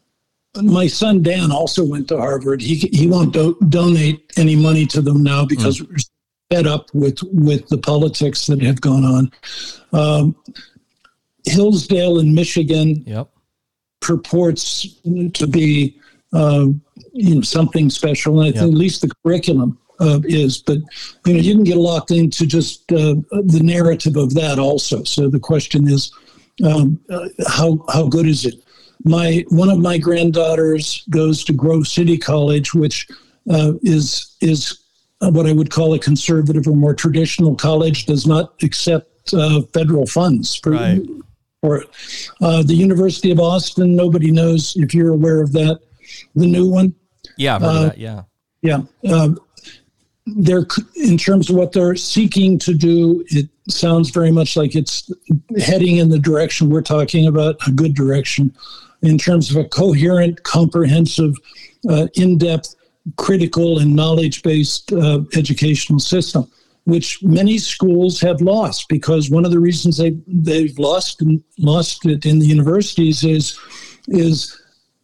my son Dan also went to Harvard. He he won't do- donate any money to them now because mm. we're fed up with with the politics that have gone on. Um, Hillsdale in Michigan yep. purports to be uh, you know, something special, and I yep. think at least the curriculum uh, is. But you know, you can get locked into just uh, the narrative of that also. So the question is, um, uh, how how good is it? My one of my granddaughters goes to Grove City College, which uh, is is what I would call a conservative or more traditional college. Does not accept uh, federal funds for. Right. For uh, the University of Austin, nobody knows if you're aware of that. The new one, yeah, I've heard uh, of that. Yeah, yeah. Uh, they're in terms of what they're seeking to do. It sounds very much like it's heading in the direction we're talking about, a good direction, in terms of a coherent, comprehensive, uh, in-depth, critical, and knowledge-based uh, educational system, which many schools have lost, because one of the reasons they they've lost lost it in the universities is is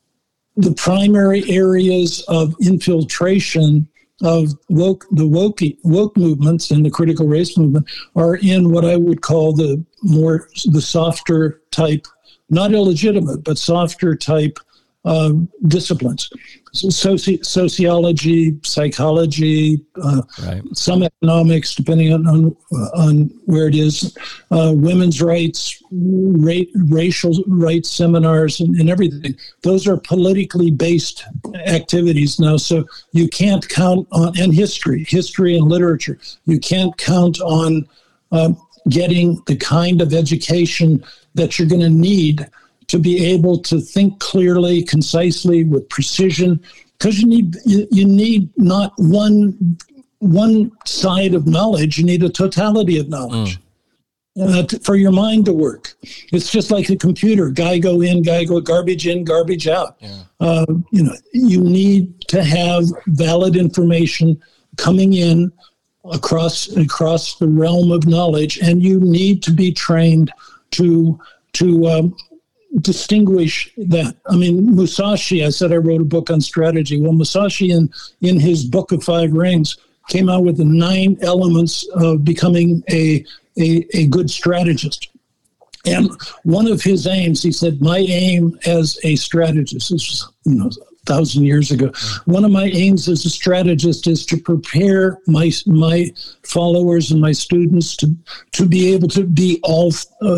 the primary areas of infiltration of woke the woke woke movements and the critical race movement are in what I would call the more the softer type, not illegitimate, but softer type uh, disciplines. Soci- sociology, psychology, uh, right. some economics, depending on on, on where it is, uh, women's rights, ra- racial rights seminars, and, and everything. Those are politically based activities now, so you can't count on, and history, history and literature, you can't count on uh, getting the kind of education that you're going to need to be able to think clearly, concisely, with precision, because you need you, you need not one one side of knowledge. You need a totality of knowledge mm. uh, to, for your mind to work. It's just like a computer: guy go in, guy go, garbage in, garbage out. Yeah. Uh, you know, you need to have valid information coming in across across the realm of knowledge, and you need to be trained to to um, distinguish that. I mean, Musashi, I said I wrote a book on strategy. Well, Musashi in, in his Book of Five Rings came out with the nine elements of becoming a, a, a good strategist. And one of his aims, he said, my aim as a strategist, this was, you know, a thousand years ago, one of my aims as a strategist is to prepare my my followers and my students to, to be able to be all uh,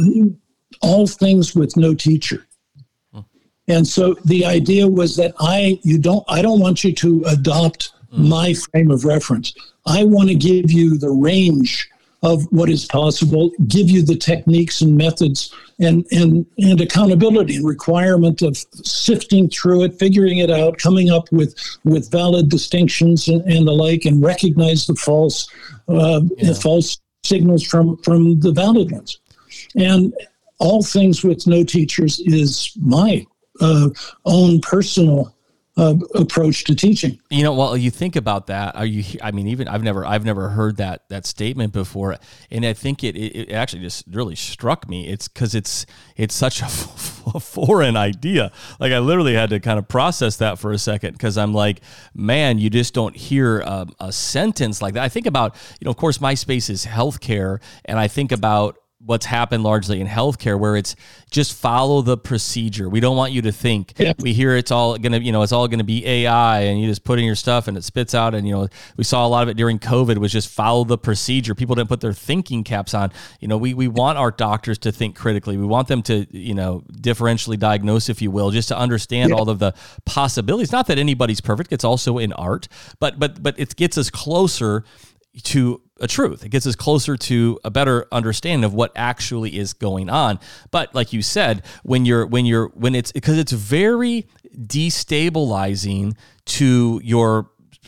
all things with no teacher. Hmm. And so the idea was that I, you don't, I don't want you to adopt hmm. my frame of reference. I want to give you the range of what is possible, give you the techniques and methods and, and, and accountability and requirement of sifting through it, figuring it out, coming up with, with valid distinctions and, and the like, and recognize the false, uh, yeah. the false signals from, from the valid ones. And all things with no teachers is my uh, own personal uh, approach to teaching. You know, well, you think about that. Are you? I mean, even I've never, I've never heard that that statement before, and I think it, it, it actually just really struck me. It's because it's it's such a, f- a foreign idea. Like I literally had to kind of process that for a second, because I'm like, man, you just don't hear a, a sentence like that. I think about, you know, of course, my space is healthcare, and I think about what's happened largely in healthcare, where it's just follow the procedure. We don't want you to think. Yeah. We hear it's all going to, you know, it's all going to be A I, and you just put in your stuff and it spits out. And, you know, we saw a lot of it during COVID was just follow the procedure. People didn't put their thinking caps on. You know, we, we want our doctors to think critically. We want them to, you know, differentially diagnose, if you will, just to understand yeah. all of the possibilities. Not that anybody's perfect. It's also in art, but, but, but it gets us closer to a truth. It gets us closer to a better understanding of what actually is going on. But like you said, when you're, when you're, when it's, because it's very destabilizing to your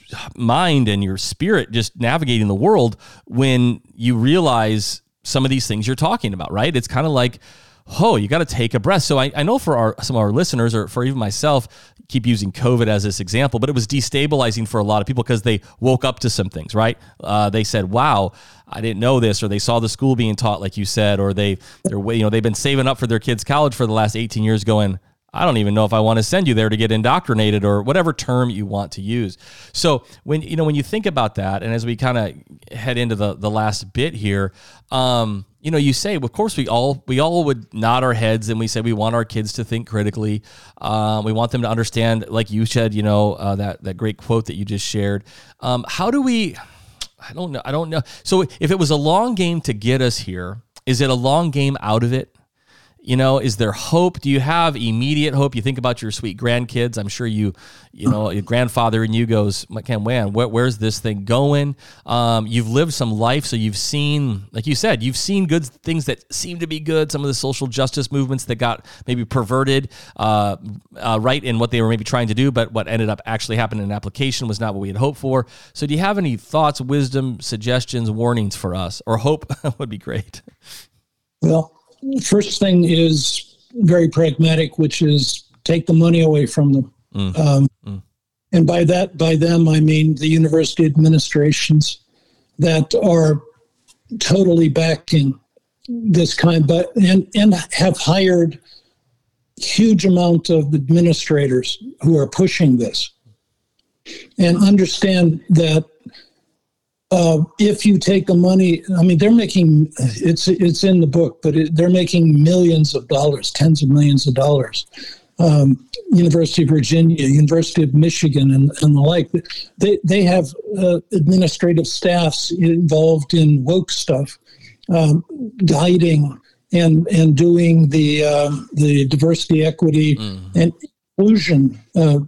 mind and your spirit just navigating the world when you realize some of these things you're talking about, right? It's kind of like, oh, you got to take a breath. So I, I know for our some of our listeners, or for even myself, keep using COVID as this example, but it was destabilizing for a lot of people because they woke up to some things, right? Uh, they said, wow, I didn't know this, or they saw the school being taught, like you said, or they, they're, you know, they've been saving up for their kids' college for the last eighteen years going, I don't even know if I want to send you there to get indoctrinated, or whatever term you want to use. So when, you know, when you think about that, and as we kind of head into the, the last bit here, um, you know, you say, of course, we all we all would nod our heads and we say we want our kids to think critically. Um, we want them to understand, like you said, you know, uh, that that great quote that you just shared. Um, how do we? I don't know. I don't know. So if it was a long game to get us here, is it a long game out of it? You know, is there hope? Do you have immediate hope? You think about your sweet grandkids. I'm sure you, you know, your grandfather and you goes, man, man, where, where's this thing going? Um, you've lived some life, so you've seen, like you said, you've seen good things that seem to be good. Some of the social justice movements that got maybe perverted, uh, uh, right in what they were maybe trying to do, but what ended up actually happening in application was not what we had hoped for. So do you have any thoughts, wisdom, suggestions, warnings for us, or hope would be great? Well, first thing is very pragmatic, which is take the money away from them. Mm. Um, mm. And by that, by them, I mean the university administrations that are totally backing this kind, but and, and have hired huge amount of administrators who are pushing this. And understand that Uh, if you take the money, I mean, they're making, it's it's in the book, but it, they're making millions of dollars, tens of millions of dollars. Um, University of Virginia, University of Michigan, and, and the like. They they have uh, administrative staffs involved in woke stuff, um, guiding and and doing the uh, the diversity, equity, mm-hmm. and inclusion uh,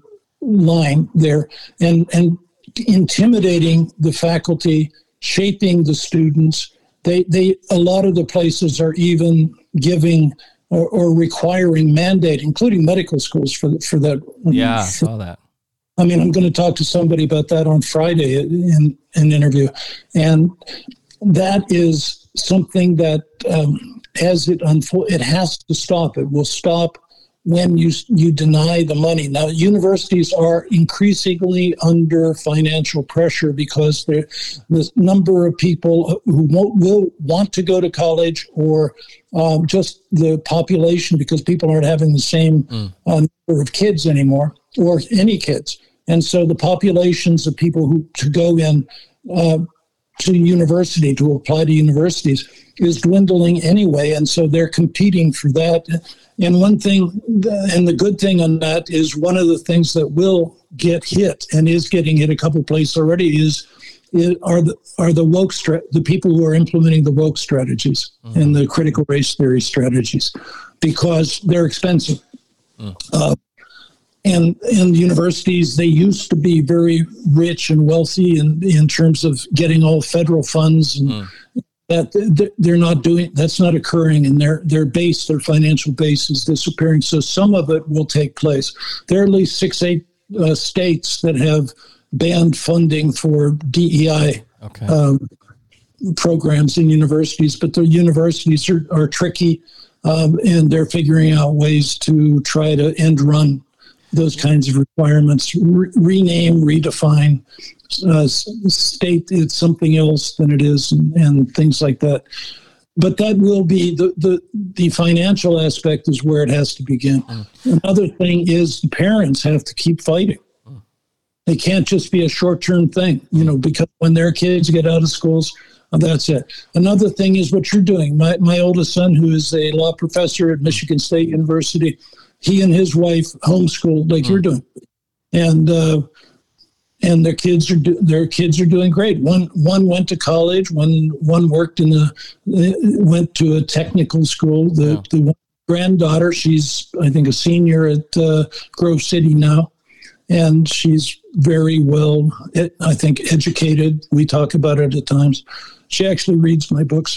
line there, and and. intimidating the faculty, shaping the students. They, they, a lot of the places are even giving or, or requiring mandate, including medical schools for for that. Yeah, I saw that. I mean, I'm going to talk to somebody about that on Friday in an interview, and that is something that um, as it unfolds, it has to stop. It will stop when you you deny the money. Now, universities are increasingly under financial pressure because the number of people who won't, will want to go to college, or um, just the population, because people aren't having the same mm. uh, number of kids anymore, or any kids. And so the populations of people who to go in uh, to university, to apply to universities, is dwindling anyway. And so they're competing for that. And one thing, and the good thing on that is one of the things that will get hit and is getting hit a couple places already is, is are the are the woke stra- the people who are implementing the woke strategies mm-hmm. and the critical race theory strategies, because they're expensive. Mm. Uh, and and universities, they used to be very rich and wealthy in in terms of getting all federal funds and. Mm. That they're not doing, that's not occurring, and their their base, their financial base is disappearing. So some of it will take place. There are at least six, eight uh, states that have banned funding for D E I okay. um, programs in universities, but the universities are, are tricky, um, and they're figuring out ways to try to end run those kinds of requirements, re- rename, redefine, uh, state it's something else than it is, and, and things like that. But that will be, the, the, the financial aspect is where it has to begin. Mm. Another thing is the parents have to keep fighting. Mm. They can't just be a short-term thing, you know, because when their kids get out of schools, that's it. Another thing is what you're doing. My, my oldest son, who is a law professor at Michigan State University, he and his wife homeschooled like mm. you're doing, and uh, and their kids are do- their kids are doing great. One one went to college. One one worked in a went to a technical school. The yeah. the one granddaughter, she's I think a senior at uh, Grove City now, and she's very well, I think, educated. We talk about it at times, she actually reads my books.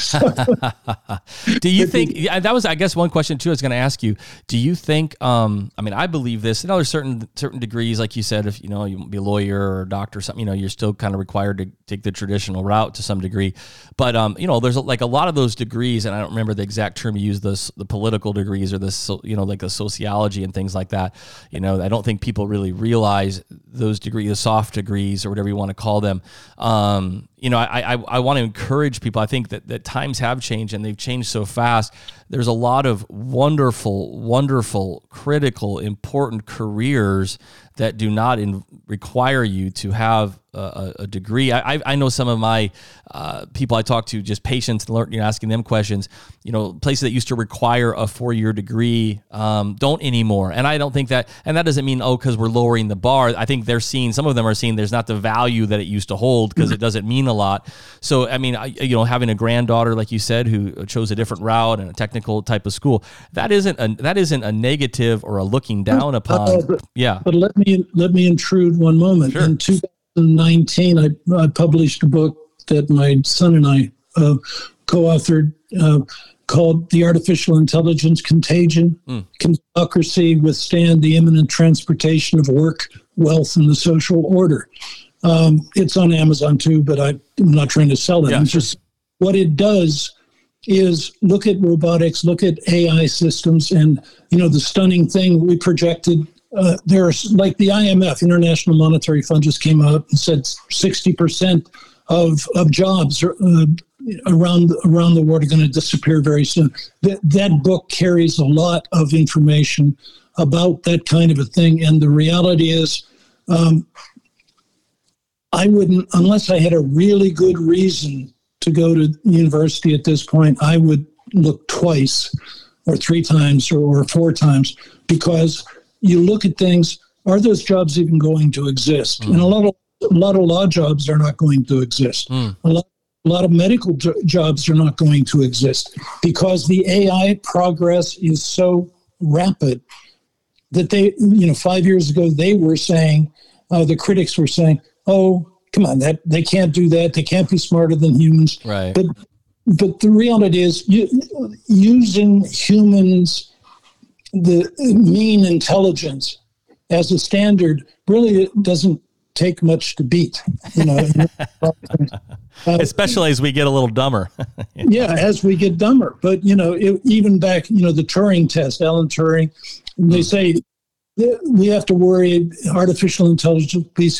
Do you think, yeah, that was, I guess, one question too I was going to ask you. Do you think, um, I mean, I believe this, you know, there's certain, certain degrees, like you said, if, you know, you want to be a lawyer or a doctor or something, you know, you're still kind of required to take the traditional route to some degree. But, um, you know, there's like a lot of those degrees, and I don't remember the exact term you used, the, the political degrees or the, so, you know, like the sociology and things like that. You know, I don't think people really realize those degrees, the soft degrees or whatever you want to call them. Um, you know, I, I, I want to encourage people. I think that, that times have changed and they've changed so fast. There's a lot of wonderful, wonderful, critical, important careers that do not in, require you to have a, a degree. I, I know some of my uh, people I talk to, just patients, you know, asking them questions. You know, places that used to require a four-year degree um, don't anymore. And I don't think that, and that doesn't mean, oh, because we're lowering the bar. I think they're seeing, some of them are seeing there's not the value that it used to hold because it doesn't mean a lot. So, I mean, I, you know, having a granddaughter, like you said, who chose a different route and a technical type of school, that isn't a, that isn't a negative or a looking down upon. Uh, but, yeah. But let me, let me intrude one moment. Sure. In two thousand nineteen, I, I published a book that my son and I uh, co-authored uh, called The Artificial Intelligence Contagion. Mm. Can Democracy Withstand the Imminent Transportation of Work, Wealth, and the Social Order? Um, it's on Amazon too, but I, I'm not trying to sell it. Yeah, I'm sure. just, what it does is look at robotics, look at A I systems, and, you know, the stunning thing we projected. Uh, there's like the I M F, International Monetary Fund, just came out and said sixty percent of of jobs are, uh, around around the world are going to disappear very soon. That that book carries a lot of information about that kind of a thing, and the reality is, um, I wouldn't, unless I had a really good reason to go to university at this point, I would look twice or three times or, or four times, because you look at things, are those jobs even going to exist? Mm. And a lot of a lot of law jobs are not going to exist. Mm. A lot, a lot of medical jo- jobs are not going to exist because the A I progress is so rapid that they, you know, five years ago they were saying, uh, the critics were saying, oh, come on, that they can't do that. They can't be smarter than humans. Right. But but the reality is, you, using humans, the mean intelligence as a standard, really doesn't take much to beat. You know, uh, especially as we get a little dumber. Yeah, as we get dumber. But you know, it, even back, you know, the Turing test, Alan Turing, they mm. say we have to worry artificial intelligence be,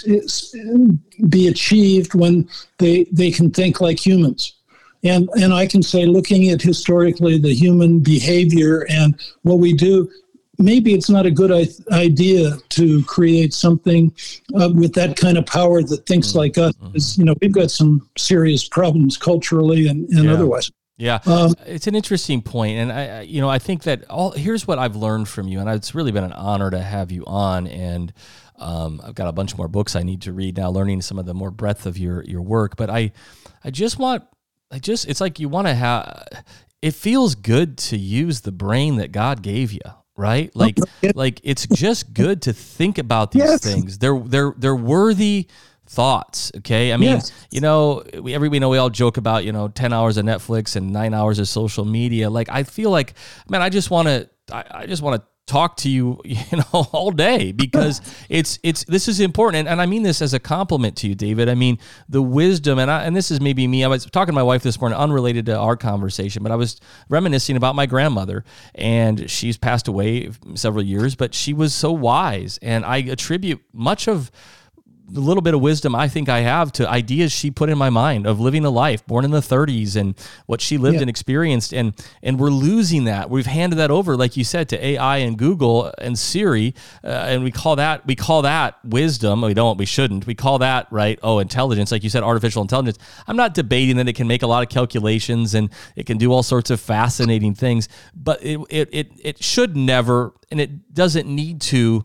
be achieved when they they can think like humans. And and I can say, looking at historically the human behavior and what we do, maybe it's not a good I- idea to create something uh, with that kind of power that thinks mm-hmm. like us. Because, you know, we've got some serious problems culturally and, and yeah. otherwise. Yeah, um, it's an interesting point, and I, you know, I think that all here's what I've learned from you, and it's really been an honor to have you on. And um, I've got a bunch more books I need to read now, learning some of the more breadth of your your work. But I, I just want, I just, it's like you want to have. It feels good to use the brain that God gave you, right? Like, like it's just good to think about these yes. things. They're they're they're worthy thoughts. Okay. I mean, yes. you know, we, every, we know we all joke about, you know, ten hours of Netflix and nine hours of social media. Like, I feel like, man, I just want to, I, I just want to talk to you, you know, all day, because it's, it's, this is important. And, and I mean this as a compliment to you, David. I mean, the wisdom, and I, and this is maybe me, I was talking to my wife this morning, unrelated to our conversation, but I was reminiscing about my grandmother, and she's passed away several years, but she was so wise. And I attribute much of the little bit of wisdom I think I have to ideas she put in my mind of living a life, born in the thirties, and what she lived yeah. and experienced. And, and we're losing that. We've handed that over, like you said, to A I and Google and Siri. Uh, and we call that, we call that wisdom. We don't, we shouldn't. We call that, right? Oh, intelligence. Like you said, artificial intelligence. I'm not debating that it can make a lot of calculations and it can do all sorts of fascinating things, but it, it, it, it should never, and it doesn't need to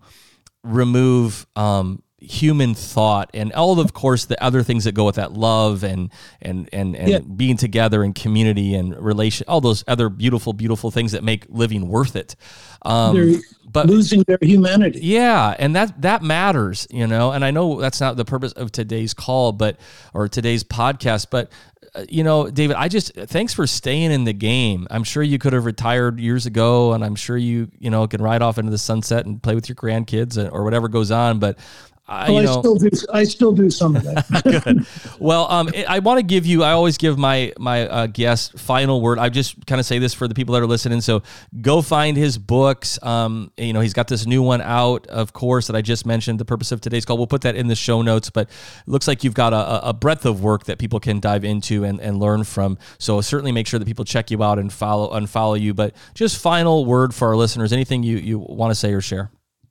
remove, um, human thought and all of course the other things that go with that, love and and and, and yeah. being together and community and relation, all those other beautiful beautiful things that make living worth it. Um They're but losing their humanity. Yeah, and that that matters, you know. And I know that's not the purpose of today's call, but or today's podcast, but you know, David, I just, thanks for staying in the game. I'm sure you could have retired years ago, and I'm sure you, you know, can ride off into the sunset and play with your grandkids or whatever goes on. But I, well, you know, I still do. I still do some of that. Good. Well, um, I want to give you. I always give my my uh, guest final word. I just kind of say this for the people that are listening. So go find his books. Um, you know, he's got this new one out, of course, that I just mentioned. The purpose of today's call. We'll put that in the show notes. But it looks like you've got a, a breadth of work that people can dive into and, and learn from. So certainly make sure that people check you out and follow unfollow you. But just final word for our listeners. Anything you you want to say or share?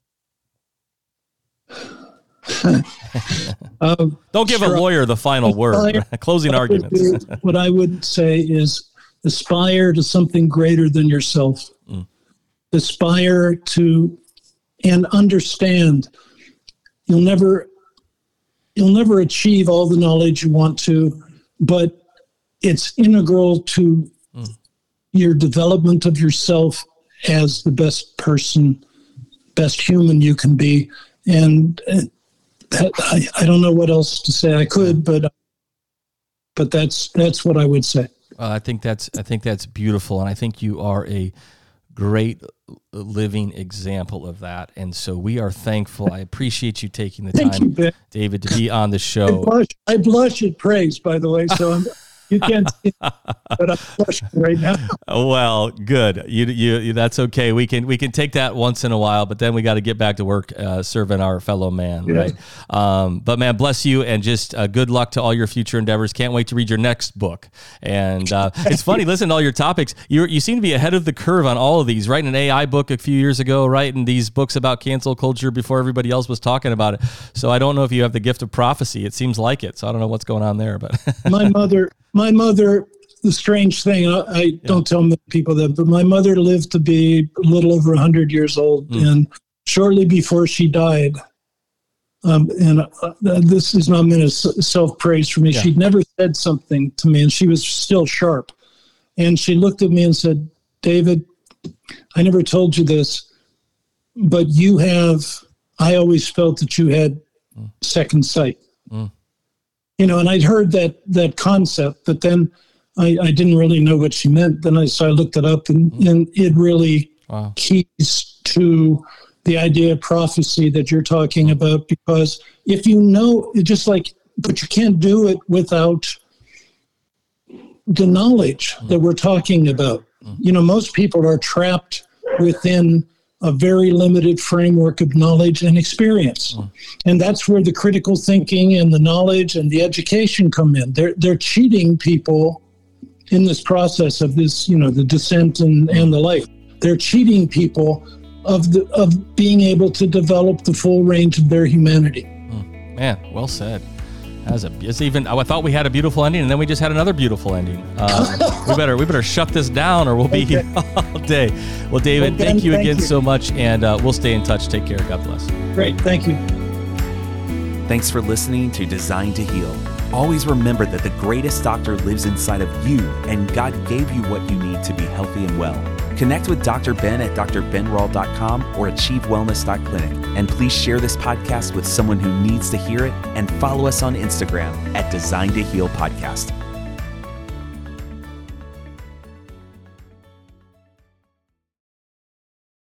um, Don't give sure. a lawyer the final word. Closing what arguments. I do, what I would say is aspire to something greater than yourself. Mm. Aspire to and understand you'll never you'll never achieve all the knowledge you want to, but it's integral to mm. your development of yourself as the best person, best human you can be. And uh, I, I don't know what else to say. I could, but but that's that's what I would say. Uh, I think that's I think that's beautiful, and I think you are a great living example of that. And so we are thankful. I appreciate you taking the Thank time, you, David, to be on the show. I blush, I blush at praise, by the way. So I'm, you can't see it, but I'm blushing right now. Well, good. You, you, you, that's okay. We can, we can take that once in a while, but then we got to get back to work, uh, serving our fellow man. Yeah. Right. Um, but man, bless you, and just uh, good luck to all your future endeavors. Can't wait to read your next book. And uh, it's funny, listen to all your topics. You you seem to be ahead of the curve on all of these. Writing an A I book a few years ago, writing these books about cancel culture before everybody else was talking about it. So I don't know if you have the gift of prophecy. It seems like it. So I don't know what's going on there, but my mother, my mother, the strange thing, I, I yeah. don't tell people that, but my mother lived to be a little over one hundred years old. Mm. And shortly before she died, um, and uh, this is not meant as self-praise for me, yeah. she'd never said something to me, and she was still sharp. And she looked at me and said, David, I never told you this, but you have, I always felt that you had mm. second sight. Mm. You know, and I'd heard that that concept, but then I, I didn't really know what she meant. Then I so I looked it up, and, mm. and it really wow. keys to the idea of prophecy that you're talking mm. about. Because if you know, it's just like, but you can't do it without the knowledge mm. that we're talking about. Mm. You know, most people are trapped within a very limited framework of knowledge and experience. Mm. And that's where the critical thinking and the knowledge and the education come in. They're they're cheating people in this process of this, you know, the descent and, and the like. They're cheating people of the of being able to develop the full range of their humanity. Mm. Man, well said. As a, it's even. I thought we had a beautiful ending, and then we just had another beautiful ending. Um, we better we better shut this down, or we'll be okay. here all day. Well, David, well, Ben, thank you thank again you. so much, and uh, we'll stay in touch. Take care. God bless. Great. Thank you. Thanks for listening to Design to Heal. Always remember that the greatest doctor lives inside of you, and God gave you what you need to be healthy and well. Connect with Doctor Ben at d r ben rall dot com or achieve wellness dot clinic. And please share this podcast with someone who needs to hear it, and follow us on Instagram at Design to Heal Podcast.